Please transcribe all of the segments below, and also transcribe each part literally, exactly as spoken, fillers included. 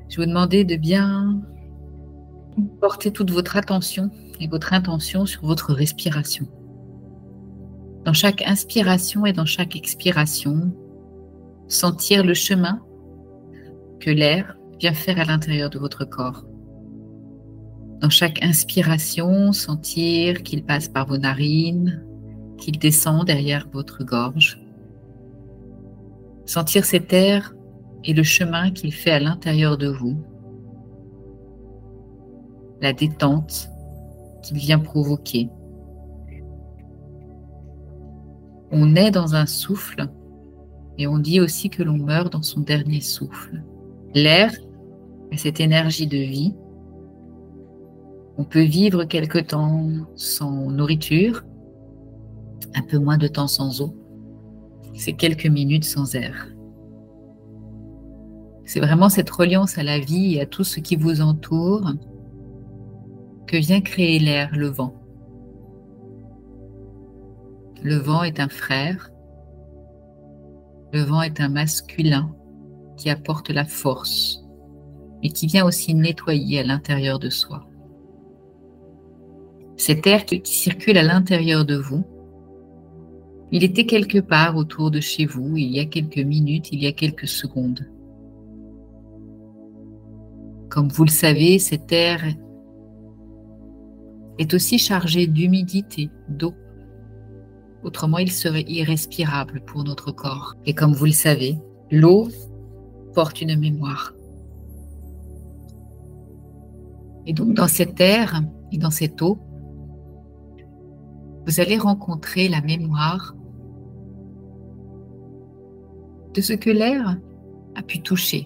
Je vais vous demander de bien porter toute votre attention et votre intention sur votre respiration. Dans chaque inspiration et dans chaque expiration, sentir le chemin que l'air vient faire à l'intérieur de votre corps. Dans chaque inspiration, sentir qu'il passe par vos narines, qu'il descend derrière votre gorge. Sentir cet air et le chemin qu'il fait à l'intérieur de vous. La détente qu'il vient provoquer. On est dans un souffle et on dit aussi que l'on meurt dans son dernier souffle. L'air a cette énergie de vie. On peut vivre quelque temps sans nourriture, un peu moins de temps sans eau. C'est quelques minutes sans air. C'est vraiment cette reliance à la vie et à tout ce qui vous entoure que vient créer l'air, le vent. Le vent est un frère. Le vent est un masculin qui apporte la force, mais qui vient aussi nettoyer à l'intérieur de soi. Cet air qui circule à l'intérieur de vous, il était quelque part autour de chez vous il y a quelques minutes, il y a quelques secondes. Comme vous le savez, cet air est aussi chargé d'humidité, d'eau. Autrement, il serait irrespirable pour notre corps. Et comme vous le savez, l'eau porte une mémoire. Et donc, dans cet air et dans cette eau, vous allez rencontrer la mémoire de ce que l'air a pu toucher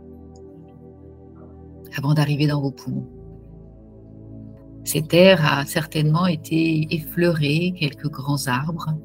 avant d'arriver dans vos poumons. Cet air a certainement été effleuré quelques grands arbres.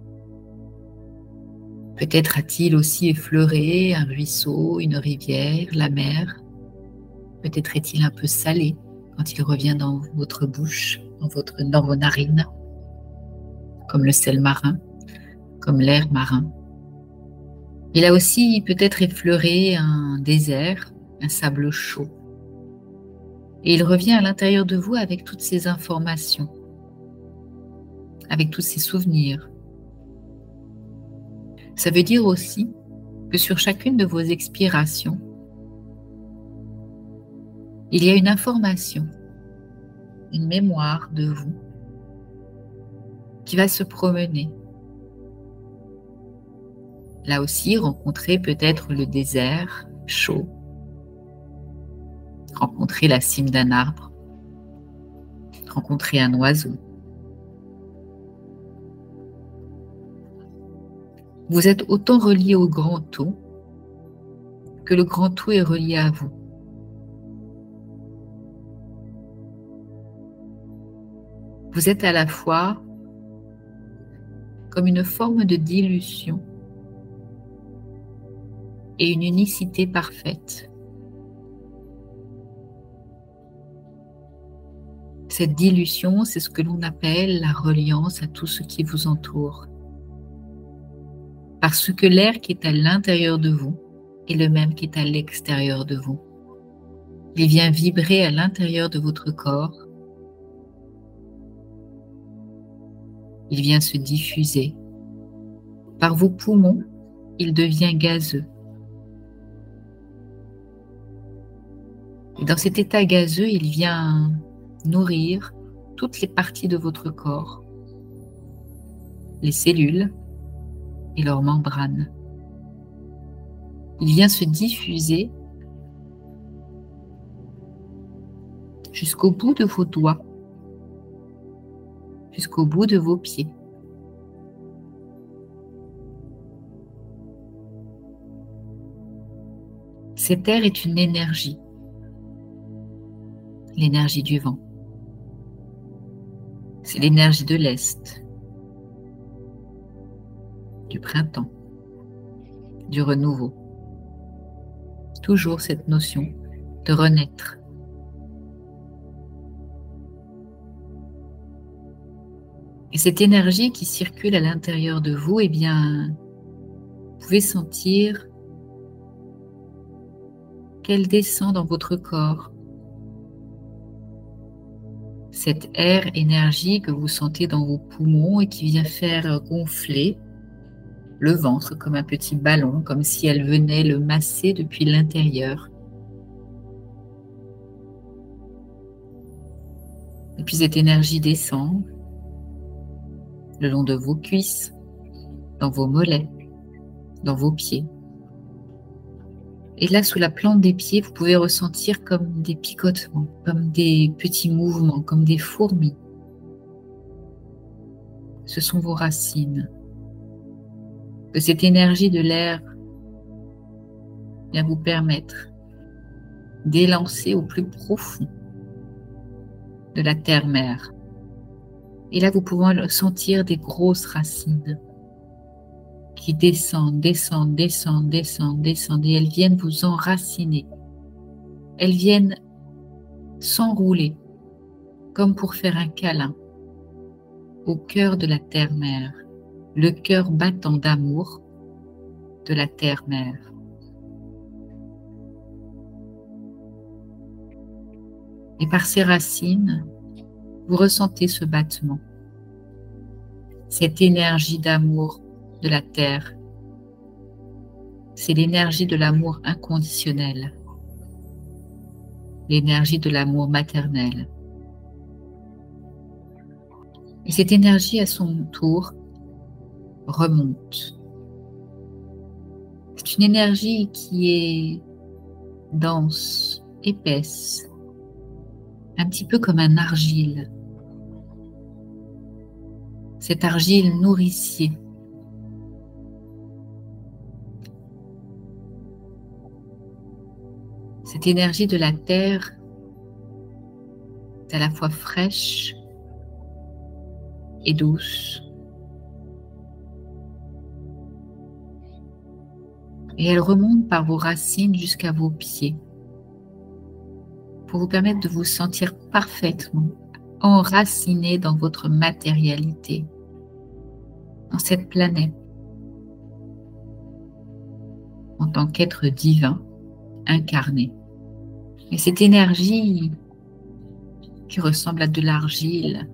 Peut-être a-t-il aussi effleuré un ruisseau, une rivière, la mer. Peut-être est-il un peu salé quand il revient dans votre bouche, dans, votre, dans vos narines, comme le sel marin, comme l'air marin. Il a aussi peut-être effleuré un désert, un sable chaud. Et il revient à l'intérieur de vous avec toutes ces informations, avec tous ces souvenirs. Ça veut dire aussi que sur chacune de vos expirations, il y a une information, une mémoire de vous qui va se promener. Là aussi, rencontrer peut-être le désert chaud, rencontrer la cime d'un arbre, rencontrer un oiseau. Vous êtes autant relié au grand tout que le grand tout est relié à vous. Vous êtes à la fois comme une forme de dilution et une unicité parfaite. Cette dilution, c'est ce que l'on appelle la reliance à tout ce qui vous entoure. Parce que l'air qui est à l'intérieur de vous est le même qui est à l'extérieur de vous. Il vient vibrer à l'intérieur de votre corps. Il vient se diffuser. Par vos poumons, il devient gazeux. Et dans cet état gazeux, il vient nourrir toutes les parties de votre corps, les cellules et leurs membranes. Il vient se diffuser jusqu'au bout de vos doigts, jusqu'au bout de vos pieds. Cet air est une énergie, l'énergie du vent. C'est l'énergie de l'Est, du printemps, du renouveau. Toujours cette notion de renaître. Et cette énergie qui circule à l'intérieur de vous, eh bien, vous pouvez sentir qu'elle descend dans votre corps. Cette air énergie que vous sentez dans vos poumons et qui vient faire gonfler le ventre comme un petit ballon, comme si elle venait le masser depuis l'intérieur. Et puis cette énergie descend le long de vos cuisses, dans vos mollets, dans vos pieds. Et là, sous la plante des pieds, vous pouvez ressentir comme des picotements, comme des petits mouvements, comme des fourmis. Ce sont vos racines. Que cette énergie de l'air vient vous permettre d'élancer au plus profond de la terre-mère. Et là, vous pouvez sentir des grosses racines qui descendent, descendent, descendent, descendent, descendent, et elles viennent vous enraciner. Elles viennent s'enrouler comme pour faire un câlin au cœur de la terre-mère, le cœur battant d'amour de la terre-mère. Et par ces racines, vous ressentez ce battement, cette énergie d'amour de la terre. C'est l'énergie de l'amour inconditionnel, l'énergie de l'amour maternel. Et cette énergie, à son tour, remonte. C'est une énergie qui est dense, épaisse, un petit peu comme un argile. Cet argile nourricier. Cette énergie de la terre est à la fois fraîche et douce. Et elle remonte par vos racines jusqu'à vos pieds pour vous permettre de vous sentir parfaitement enraciné dans votre matérialité, dans cette planète, en tant qu'être divin incarné. Et cette énergie qui ressemble à de l'argile,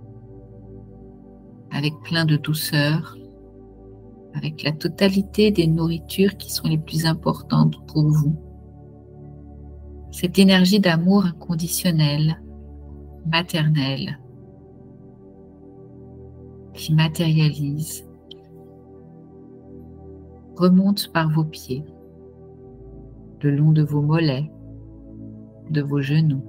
avec plein de douceur, avec la totalité des nourritures qui sont les plus importantes pour vous. Cette énergie d'amour inconditionnel, maternel, qui matérialise, remonte par vos pieds, le long de vos mollets, de vos genoux,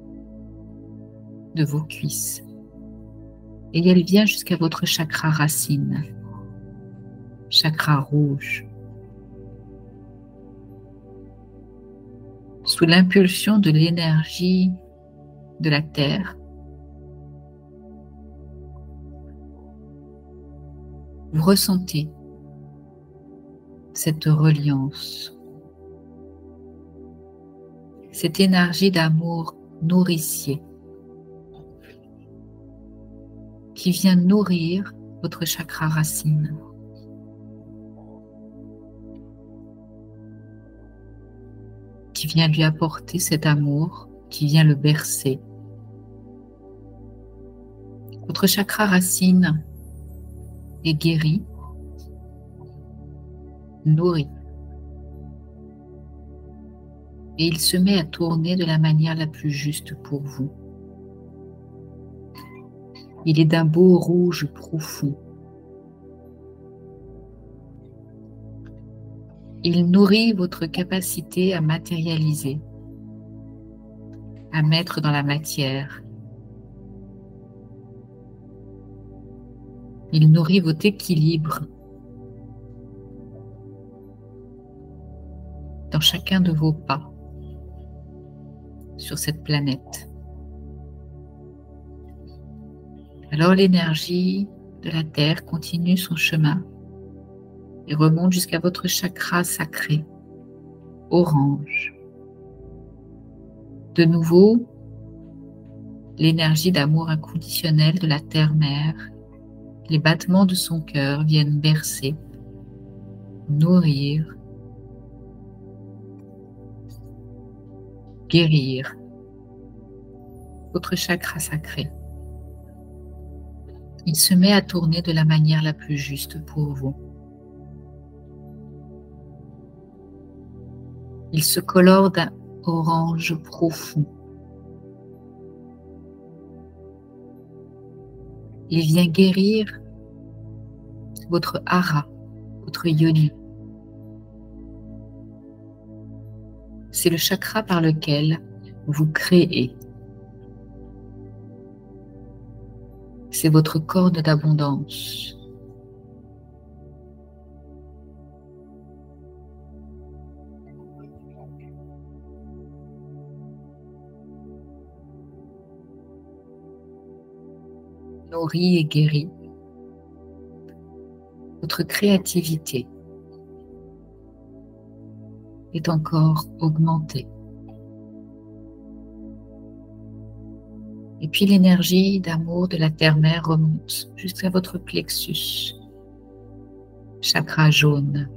de vos cuisses. Et elle vient jusqu'à votre chakra racine, chakra rouge. Sous l'impulsion de l'énergie de la terre, vous ressentez cette reliance, cette énergie d'amour nourricier qui vient nourrir votre chakra racine. Qui vient lui apporter cet amour, qui vient le bercer. Votre chakra racine est guéri, nourri. Et il se met à tourner de la manière la plus juste pour vous. Il est d'un beau rouge profond. Il nourrit votre capacité à matérialiser, à mettre dans la matière. Il nourrit votre équilibre dans chacun de vos pas sur cette planète. Alors l'énergie de la Terre continue son chemin et remonte jusqu'à votre chakra sacré, orange. De nouveau, l'énergie d'amour inconditionnel de la terre-mère, les battements de son cœur viennent bercer, nourrir, guérir votre chakra sacré. Il se met à tourner de la manière la plus juste pour vous. Il se colore d'un orange profond. Il vient guérir votre hara, votre yoni. C'est le chakra par lequel vous créez. C'est votre corde d'abondance. Nourri et guéri. Votre créativité est encore augmentée. Et puis l'énergie d'amour de la terre-mère remonte jusqu'à votre plexus, chakra jaune.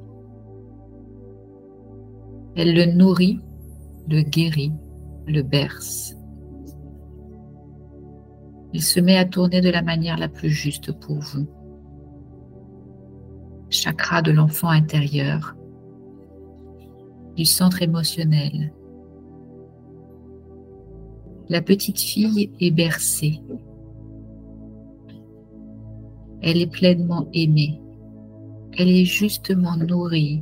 Elle le nourrit, le guérit, le berce. Il se met à tourner de la manière la plus juste pour vous. Chakra de l'enfant intérieur, du centre émotionnel. La petite fille est bercée. Elle est pleinement aimée. Elle est justement nourrie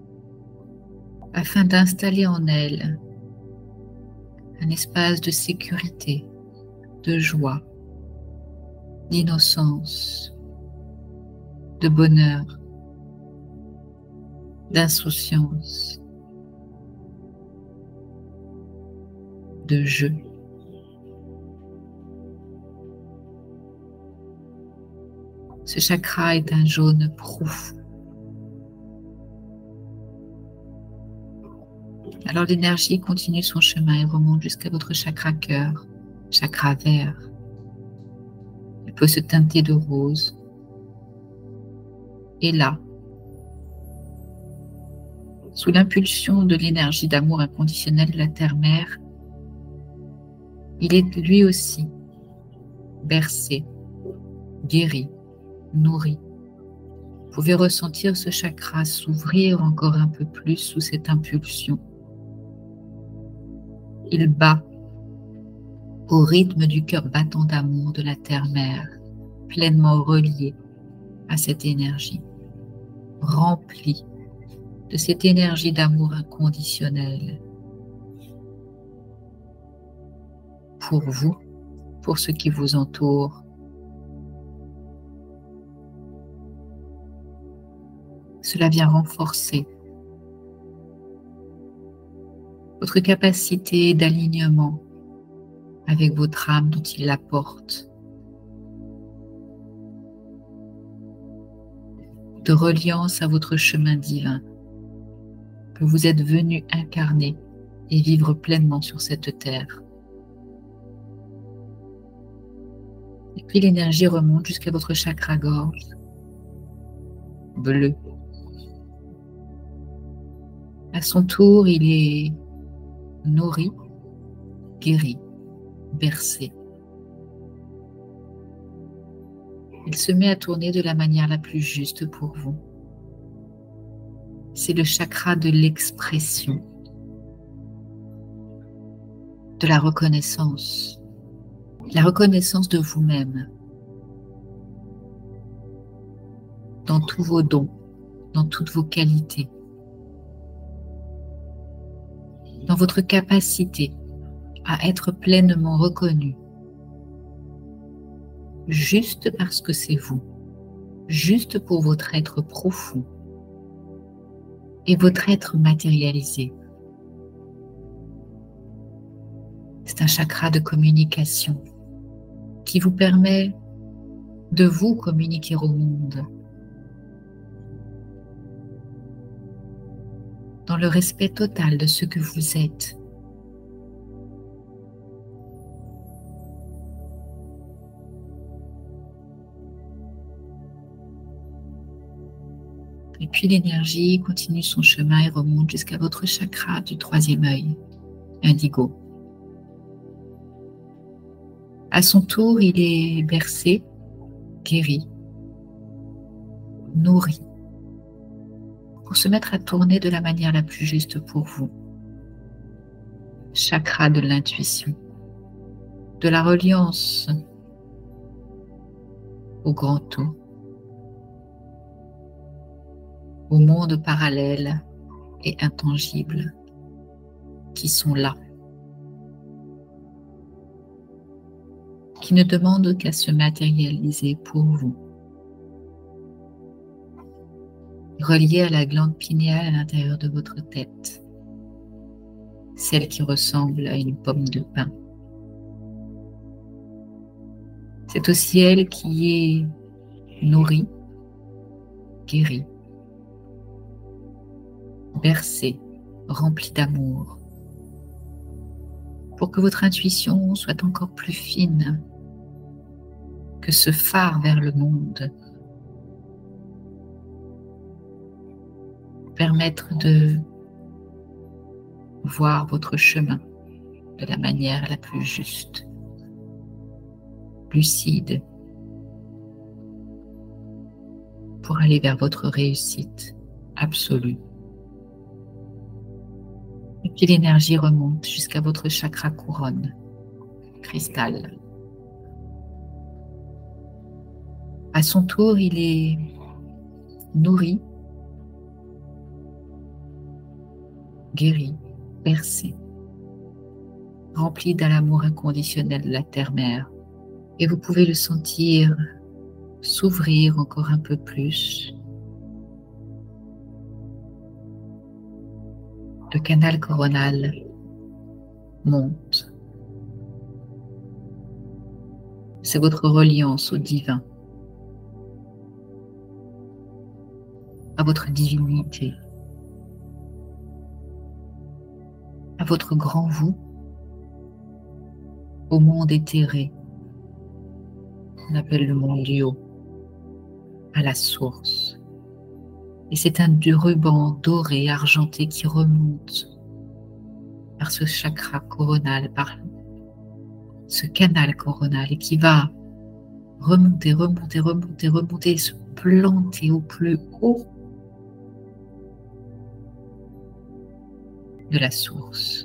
afin d'installer en elle un espace de sécurité, de joie, d'innocence, de bonheur, d'insouciance, de jeu. Ce chakra est un jaune profond. Alors l'énergie continue son chemin et remonte jusqu'à votre chakra cœur, chakra vert. Il peut se teinter de rose. Et là, sous l'impulsion de l'énergie d'amour inconditionnel de la terre-mère, il est lui aussi bercé, guéri, nourri. Vous pouvez ressentir ce chakra s'ouvrir encore un peu plus sous cette impulsion. Il bat au rythme du cœur battant d'amour de la terre-mère, pleinement relié à cette énergie, rempli de cette énergie d'amour inconditionnel pour vous, pour ceux qui vous entourent. Cela vient renforcer votre capacité d'alignement avec votre âme dont il la porte, de reliance à votre chemin divin que vous êtes venu incarner et vivre pleinement sur cette terre. Et puis l'énergie remonte jusqu'à votre chakra-gorge bleu. À son tour, il est nourri, guéri, bercé. Il se met à tourner de la manière la plus juste pour vous. C'est le chakra de l'expression, de la reconnaissance, la reconnaissance de vous-même, dans tous vos dons, dans toutes vos qualités, dans votre capacité à être pleinement reconnu, juste parce que c'est vous, juste pour votre être profond et votre être matérialisé. C'est un chakra de communication qui vous permet de vous communiquer au monde dans le respect total de ce que vous êtes. Et puis l'énergie continue son chemin et remonte jusqu'à votre chakra du troisième œil, indigo. À son tour, il est bercé, guéri, nourri, pour se mettre à tourner de la manière la plus juste pour vous. Chakra de l'intuition, de la reliance au grand tout, au monde parallèle et intangible qui sont là, qui ne demandent qu'à se matérialiser pour vous. Relié à la glande pinéale à l'intérieur de votre tête, celle qui ressemble à une pomme de pin. C'est aussi elle qui est nourrie, guérie, bercée, remplie d'amour, pour que votre intuition soit encore plus fine que ce phare vers le monde, permettre de voir votre chemin de la manière la plus juste, lucide, pour aller vers votre réussite absolue. Et puis l'énergie remonte jusqu'à votre chakra couronne, cristal. À son tour, il est nourri, guéri, bercé, rempli d'un amour inconditionnel de la terre-mère. Et vous pouvez le sentir s'ouvrir encore un peu plus. Le canal coronal monte. C'est votre reliance au divin, à votre divinité, à votre grand vous, au monde éthéré, on appelle le monde du haut, à la source. Et c'est un du ruban doré, argenté qui remonte par ce chakra coronal, par ce canal coronal et qui va remonter, remonter, remonter, remonter et se planter au plus haut de la source,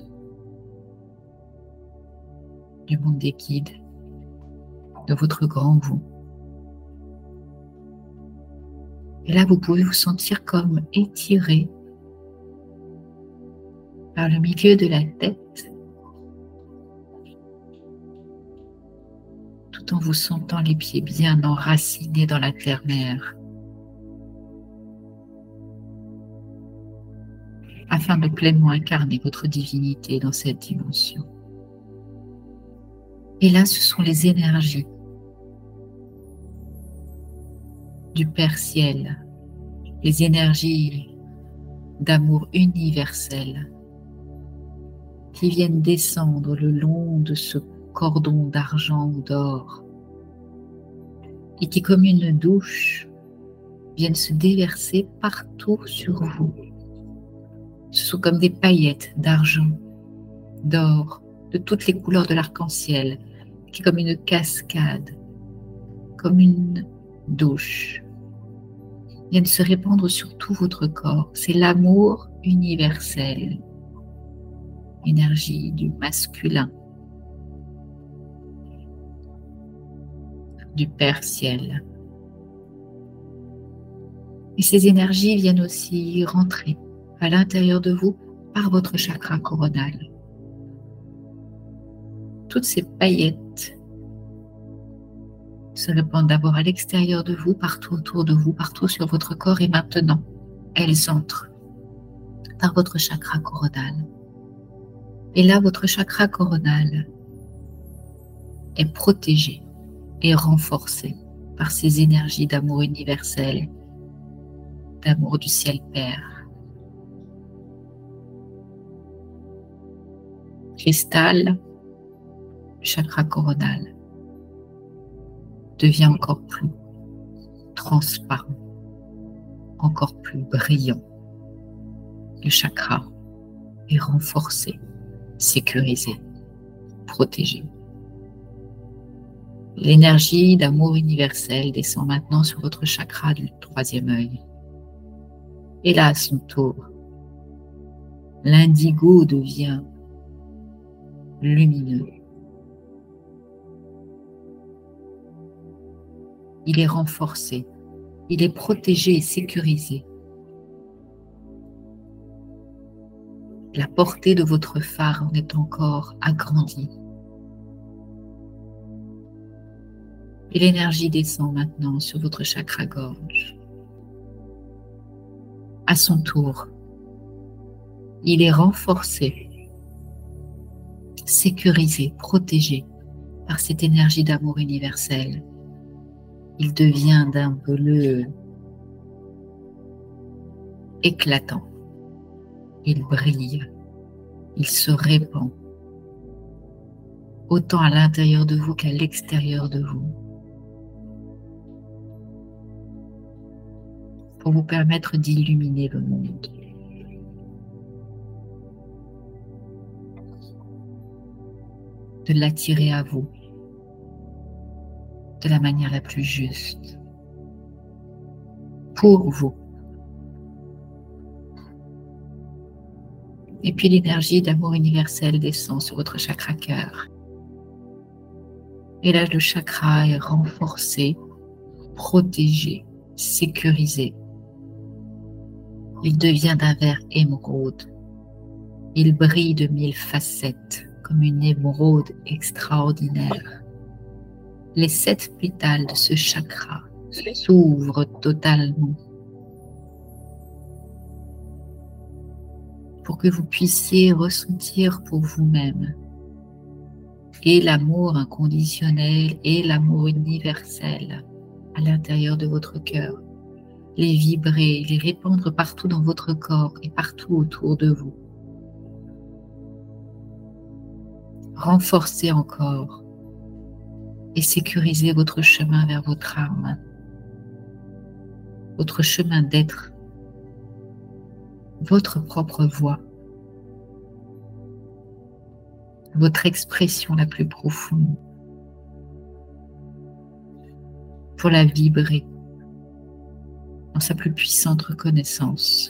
du monde des guides, de votre grand vous. Et là, vous pouvez vous sentir comme étiré par le milieu de la tête, tout en vous sentant les pieds bien enracinés dans la terre-mère, afin de pleinement incarner votre divinité dans cette dimension. Et là, ce sont les énergies du Père Ciel, les énergies d'amour universel qui viennent descendre le long de ce cordon d'argent ou d'or et qui, comme une douche, viennent se déverser partout sur vous. Ce sont comme des paillettes d'argent, d'or, de toutes les couleurs de l'arc-en-ciel, qui est comme une cascade, comme une douche, viennent se répandre sur tout votre corps. C'est l'amour universel, énergie du masculin, du Père Ciel. Et ces énergies viennent aussi rentrer à l'intérieur de vous par votre chakra coronal. Toutes ces paillettes se répandent d'abord à l'extérieur de vous, partout autour de vous, partout sur votre corps, et maintenant, elles entrent par votre chakra coronal. Et là, votre chakra coronal est protégé et renforcé par ces énergies d'amour universel, d'amour du ciel Père. Cristal, chakra coronal, devient encore plus transparent, encore plus brillant. Le chakra est renforcé sécurisé, protégé. L'énergie d'amour universel descend maintenant sur votre chakra du troisième œil. Et là, à son tour, l'indigo devient lumineux. Il est renforcé, il est protégé et sécurisé. La portée de votre phare en est encore agrandie. Et l'énergie descend maintenant sur votre chakra-gorge. À son tour, il est renforcé, sécurisé, protégé par cette énergie d'amour universel. Il devient d'un bleu éclatant. Il brille, il se répand, autant à l'intérieur de vous qu'à l'extérieur de vous, pour vous permettre d'illuminer le monde. De l'attirer à vous de la manière la plus juste, pour vous. Et puis l'énergie d'amour universel descend sur votre chakra cœur. Et là, le chakra est renforcé, protégé, sécurisé. Il devient d'un vert émeraude. Il brille de mille facettes, comme une émeraude extraordinaire. Les sept pétales de ce chakra s'ouvrent totalement pour que vous puissiez ressentir pour vous-même et l'amour inconditionnel et l'amour universel à l'intérieur de votre cœur, les vibrer, les répandre partout dans votre corps et partout autour de vous. Renforcez encore et sécurisez votre chemin vers votre âme, votre chemin d'être, votre propre voix, votre expression la plus profonde, pour la vibrer dans sa plus puissante reconnaissance.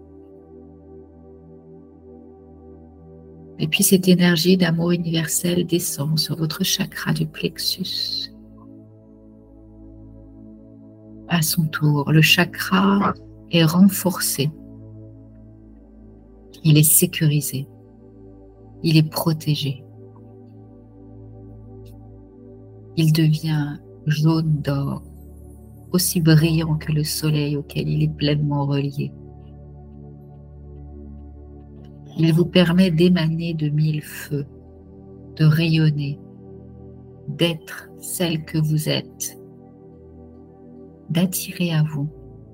Et puis cette énergie d'amour universel descend sur votre chakra du plexus. À son tour, le chakra est renforcé. Il est sécurisé. Il est protégé. Il devient jaune d'or, aussi brillant que le soleil auquel il est pleinement relié. Il vous permet d'émaner de mille feux, de rayonner, d'être celle que vous êtes, d'attirer à vous.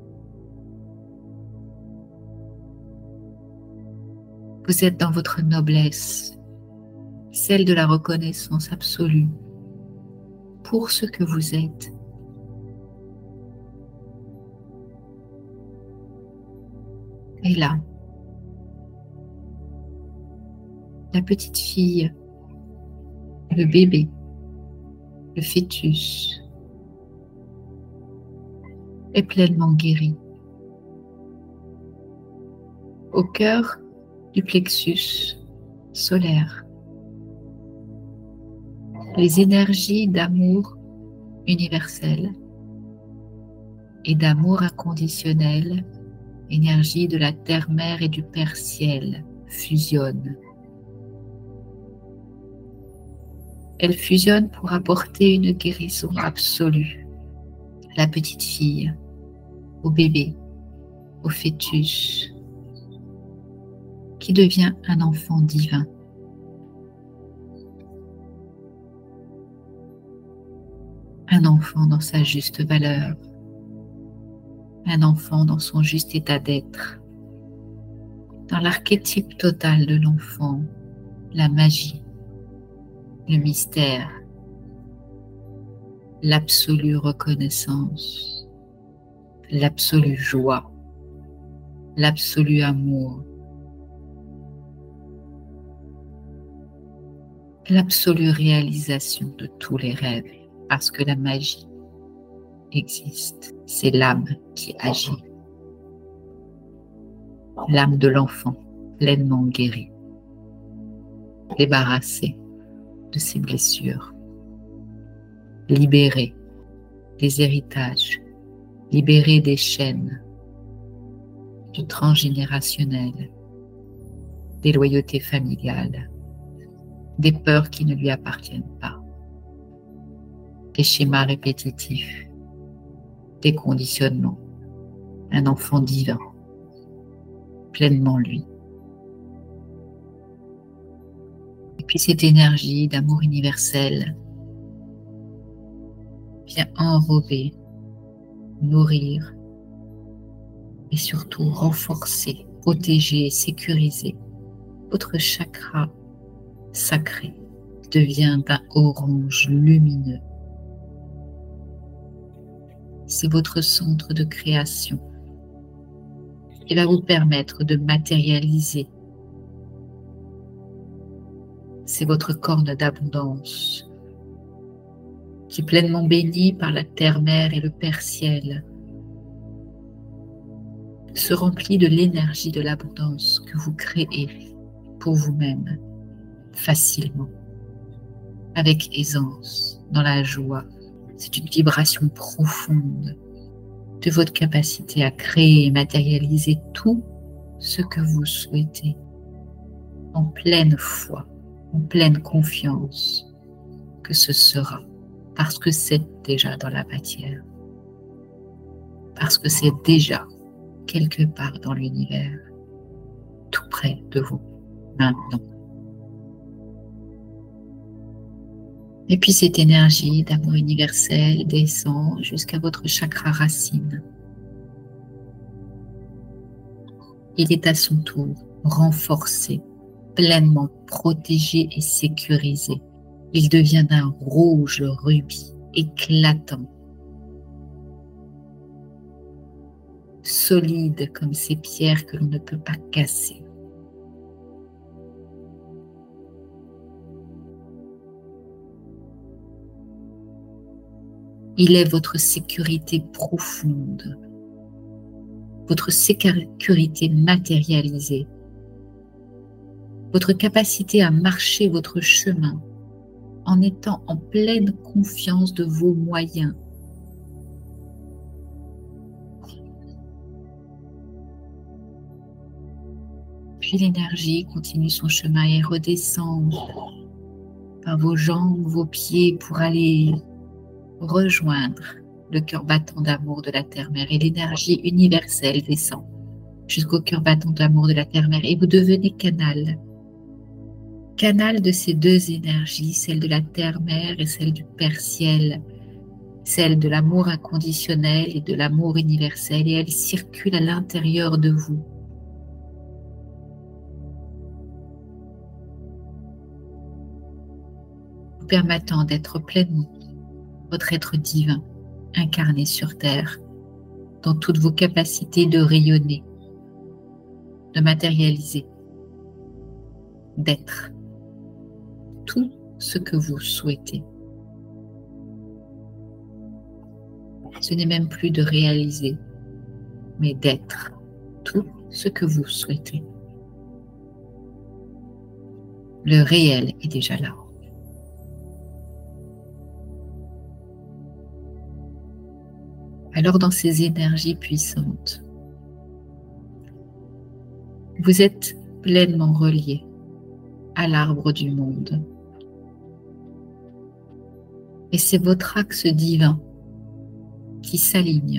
Vous êtes dans votre noblesse, celle de la reconnaissance absolue pour ce que vous êtes. Et là, la petite fille, le bébé, le fœtus est pleinement guéri. Au cœur du plexus solaire, les énergies d'amour universel et d'amour inconditionnel, énergie de la terre-mère et du père ciel, fusionnent. Elles fusionnent pour apporter une guérison absolue à la petite fille, au bébé, au fœtus, qui devient un enfant divin. Un enfant dans sa juste valeur, un enfant dans son juste état d'être, dans l'archétype total de l'enfant, la magie, le mystère, l'absolue reconnaissance, l'absolue joie, l'absolu amour. l'absolue réalisation de tous les rêves, parce que la magie existe. C'est l'âme qui agit. L'âme de l'enfant pleinement guérie, débarrassée de ses blessures, libérée des héritages, libérée des chaînes, du transgénérationnel, des loyautés familiales, des peurs qui ne lui appartiennent pas, des schémas répétitifs, des conditionnements, un enfant divin, pleinement lui. Et puis cette énergie d'amour universel vient enrober, nourrir et surtout renforcer, protéger, sécuriser votre chakra sacré devient d'un orange lumineux. C'est votre centre de création qui va vous permettre de matérialiser. C'est votre corne d'abondance qui est pleinement bénie par la terre-mère et le Père Ciel, se remplit de l'énergie de l'abondance que vous créez pour vous-même facilement, avec aisance, dans la joie. C'est une vibration profonde de votre capacité à créer et matérialiser tout ce que vous souhaitez, en pleine foi, en pleine confiance que ce sera, parce que c'est déjà dans la matière, parce que c'est déjà quelque part dans l'univers, tout près de vous, maintenant. Et puis cette énergie d'amour universel descend jusqu'à votre chakra racine. Il est à son tour renforcé, pleinement protégé et sécurisé. Il devient d'un rouge rubis éclatant, solide comme ces pierres que l'on ne peut pas casser. Il est votre sécurité profonde, votre sécurité matérialisée, votre capacité à marcher votre chemin en étant en pleine confiance de vos moyens. Puis l'énergie continue son chemin et redescend par vos jambes, vos pieds pour aller rejoindre le cœur battant d'amour de la Terre-Mère. Et l'énergie universelle descend jusqu'au cœur battant d'amour de la Terre-Mère et vous devenez canal. Canal de ces deux énergies, celle de la Terre-Mère et celle du Père Ciel, celle de l'amour inconditionnel et de l'amour universel, et elles circulent à l'intérieur de vous. Vous permettant d'être pleinement votre être divin, incarné sur terre, dans toutes vos capacités de rayonner, de matérialiser, d'être tout ce que vous souhaitez. Ce n'est même plus de réaliser, mais d'être tout ce que vous souhaitez. Le réel est déjà là. Alors dans ces énergies puissantes, vous êtes pleinement relié à l'arbre du monde. Et c'est votre axe divin qui s'aligne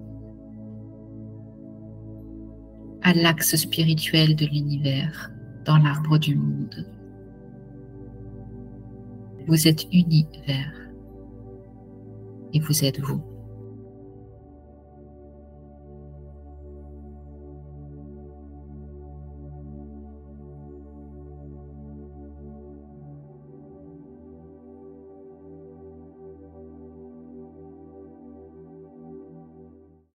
à l'axe spirituel de l'univers dans l'arbre du monde. Vous êtes univers et vous êtes vous.